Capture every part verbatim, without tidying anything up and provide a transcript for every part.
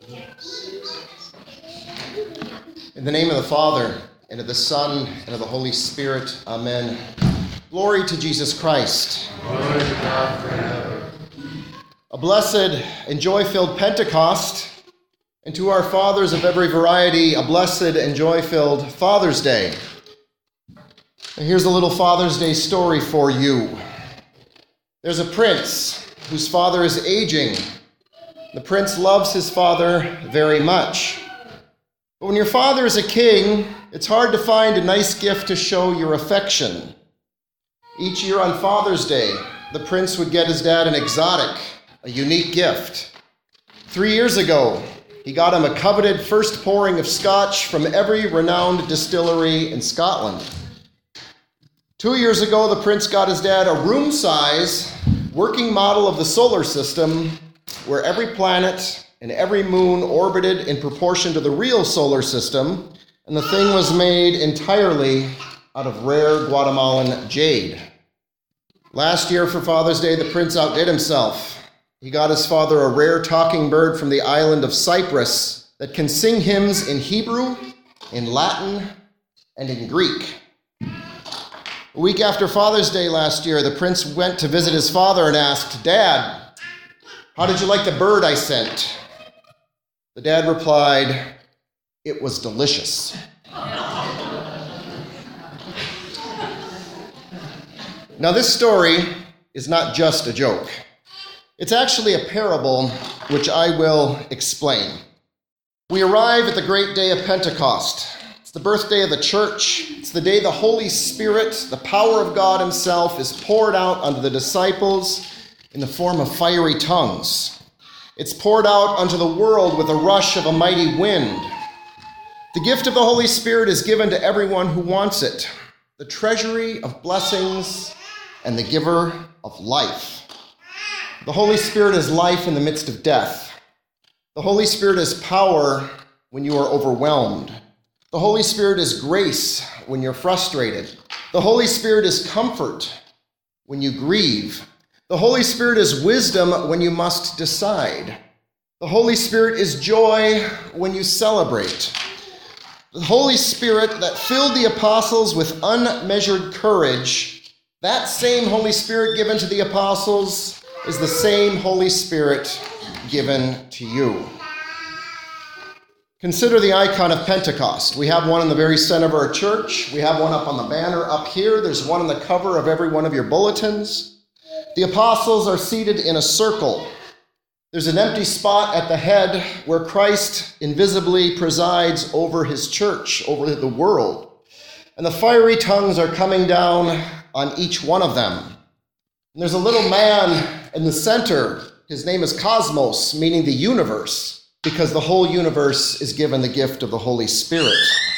In the name of the Father, and of the Son, and of the Holy Spirit, amen. Glory to Jesus Christ. Glory to God forever. A blessed and joy-filled Pentecost, and to our fathers of every variety, a blessed and joy-filled Father's Day. And here's a little Father's Day story for you. There's a prince whose father is aging. The prince loves his father very much. But when your father is a king, it's hard to find a nice gift to show your affection. Each year on Father's Day, the prince would get his dad an exotic, a unique gift. Three years ago, he got him a coveted first pouring of scotch from every renowned distillery in Scotland. Two years ago, the prince got his dad a room-size working model of the solar system where every planet and every moon orbited in proportion to the real solar system, and the thing was made entirely out of rare Guatemalan jade. Last year for Father's Day, the prince outdid himself. He got his father a rare talking bird from the island of Cyprus that can sing hymns in Hebrew, in Latin, and in Greek. A week after Father's Day last year, the prince went to visit his father and asked, "Dad, how did you like the bird I sent?" The dad replied, "It was delicious." Now, this story is not just a joke. It's actually a parable, which I will explain. We arrive at the great day of Pentecost. It's the birthday of the church. It's the day the Holy Spirit, the power of God himself, is poured out onto the disciples in the form of fiery tongues. It's poured out onto the world with a rush of a mighty wind. The gift of the Holy Spirit is given to everyone who wants it, the treasury of blessings and the giver of life. The Holy Spirit is life in the midst of death. The Holy Spirit is power when you are overwhelmed. The Holy Spirit is grace when you're frustrated. The Holy Spirit is comfort when you grieve. The Holy Spirit is wisdom when you must decide. The Holy Spirit is joy when you celebrate. The Holy Spirit that filled the apostles with unmeasured courage, that same Holy Spirit given to the apostles is the same Holy Spirit given to you. Consider the icon of Pentecost. We have one in the very center of our church. We have one up on the banner up here. There's one on the cover of every one of your bulletins. The apostles are seated in a circle. There's an empty spot at the head where Christ invisibly presides over his church, over the world. And the fiery tongues are coming down on each one of them. And there's a little man in the center. His name is Cosmos, meaning the universe, because the whole universe is given the gift of the Holy Spirit.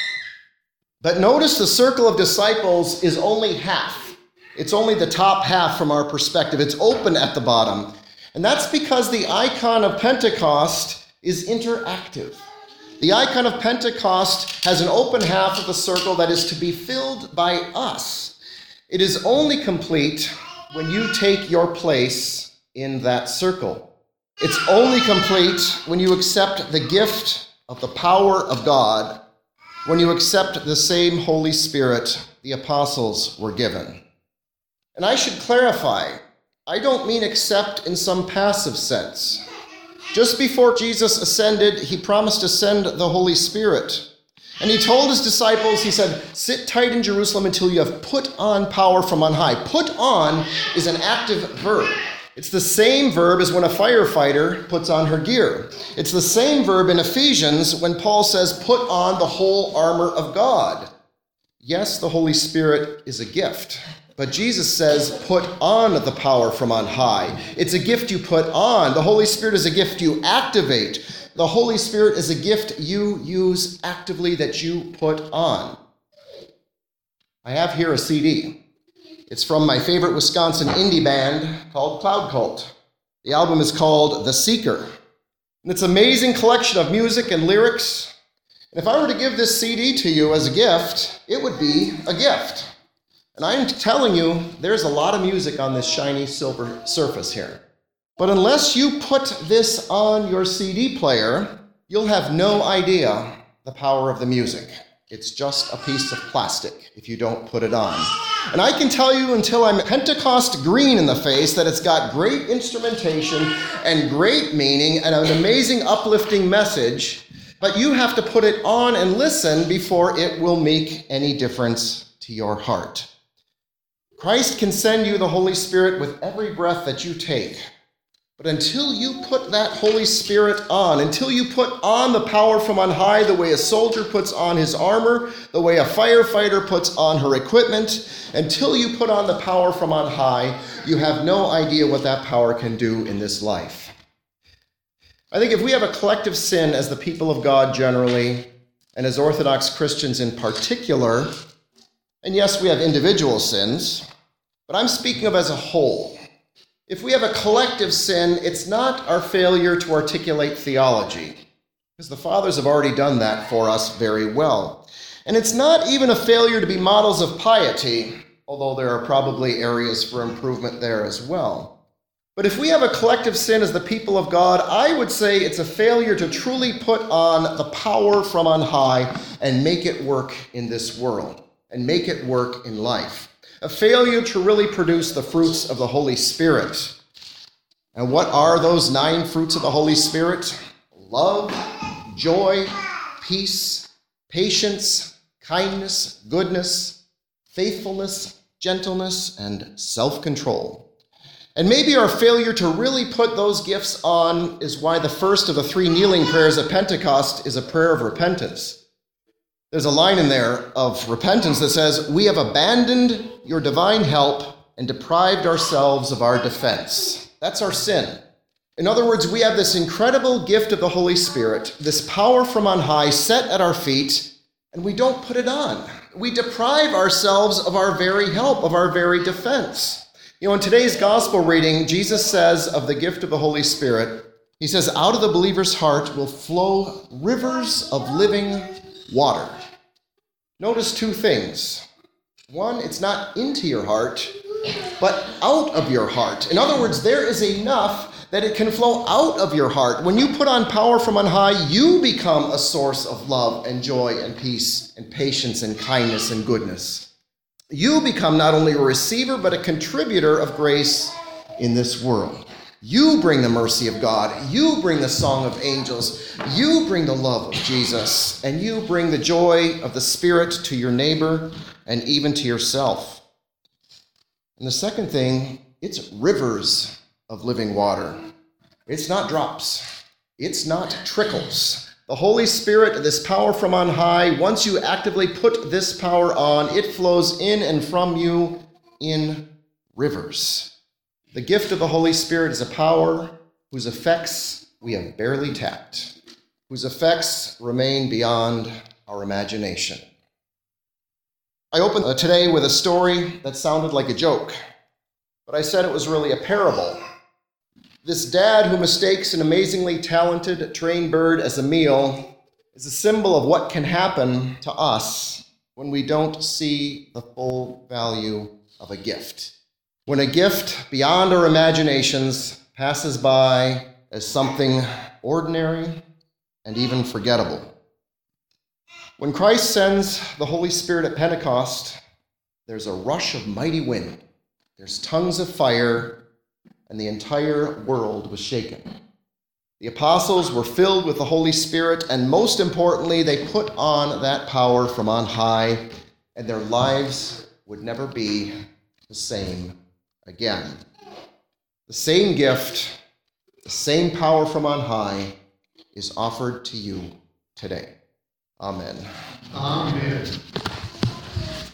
But notice the circle of disciples is only half. It's only the top half from our perspective. It's open at the bottom. And that's because the icon of Pentecost is interactive. The icon of Pentecost has an open half of the circle that is to be filled by us. It is only complete when you take your place in that circle. It's only complete when you accept the gift of the power of God, when you accept the same Holy Spirit the apostles were given. And I should clarify, I don't mean accept in some passive sense. Just before Jesus ascended, he promised to send the Holy Spirit. And he told his disciples, he said, "Sit tight in Jerusalem until you have put on power from on high." Put on is an active verb. It's the same verb as when a firefighter puts on her gear. It's the same verb in Ephesians when Paul says, "Put on the whole armor of God." Yes, the Holy Spirit is a gift. But Jesus says, put on the power from on high. It's a gift you put on. The Holy Spirit is a gift you activate. The Holy Spirit is a gift you use actively that you put on. I have here a C D. It's from my favorite Wisconsin indie band called Cloud Cult. The album is called The Seeker. And it's an amazing collection of music and lyrics. And if I were to give this C D to you as a gift, it would be a gift. And I'm telling you, there's a lot of music on this shiny silver surface here. But unless you put this on your C D player, you'll have no idea the power of the music. It's just a piece of plastic if you don't put it on. And I can tell you until I'm Pentecost green in the face that it's got great instrumentation and great meaning and an amazing uplifting message, but you have to put it on and listen before it will make any difference to your heart. Christ can send you the Holy Spirit with every breath that you take. But until you put that Holy Spirit on, until you put on the power from on high the way a soldier puts on his armor, the way a firefighter puts on her equipment, until you put on the power from on high, you have no idea what that power can do in this life. I think if we have a collective sin as the people of God generally, and as Orthodox Christians in particular, and yes, we have individual sins, but I'm speaking of as a whole. If we have a collective sin, it's not our failure to articulate theology, because the fathers have already done that for us very well. And it's not even a failure to be models of piety, although there are probably areas for improvement there as well. But if we have a collective sin as the people of God, I would say it's a failure to truly put on the power from on high and make it work in this world, and make it work in life. A failure to really produce the fruits of the Holy Spirit. And what are those nine fruits of the Holy Spirit? Love, joy, peace, patience, kindness, goodness, faithfulness, gentleness, and self-control. And maybe our failure to really put those gifts on is why the first of the three kneeling prayers at Pentecost is a prayer of repentance. There's a line in there of repentance that says, "We have abandoned your divine help and deprived ourselves of our defense." That's our sin. In other words, we have this incredible gift of the Holy Spirit, this power from on high set at our feet, and we don't put it on. We deprive ourselves of our very help, of our very defense. You know, in today's gospel reading, Jesus says of the gift of the Holy Spirit, he says, "Out of the believer's heart will flow rivers of living water." Notice two things. One, it's not into your heart, but out of your heart. In other words, there is enough that it can flow out of your heart. When you put on power from on high, you become a source of love and joy and peace and patience and kindness and goodness. You become not only a receiver, but a contributor of grace in this world. You bring the mercy of God. You bring the song of angels. You bring the love of Jesus. And you bring the joy of the Spirit to your neighbor and even to yourself. And the second thing, it's rivers of living water. It's not drops. It's not trickles. The Holy Spirit, this power from on high, once you actively put this power on, it flows in and from you in rivers. The gift of the Holy Spirit is a power whose effects we have barely tapped, whose effects remain beyond our imagination. I opened today with a story that sounded like a joke, but I said it was really a parable. This dad who mistakes an amazingly talented trained bird as a meal is a symbol of what can happen to us when we don't see the full value of a gift. When a gift beyond our imaginations passes by as something ordinary and even forgettable. When Christ sends the Holy Spirit at Pentecost, there's a rush of mighty wind. There's tongues of fire, and the entire world was shaken. The apostles were filled with the Holy Spirit, and most importantly, they put on that power from on high, and their lives would never be the same again. The same gift, the same power from on high is offered to you today. Amen. Amen.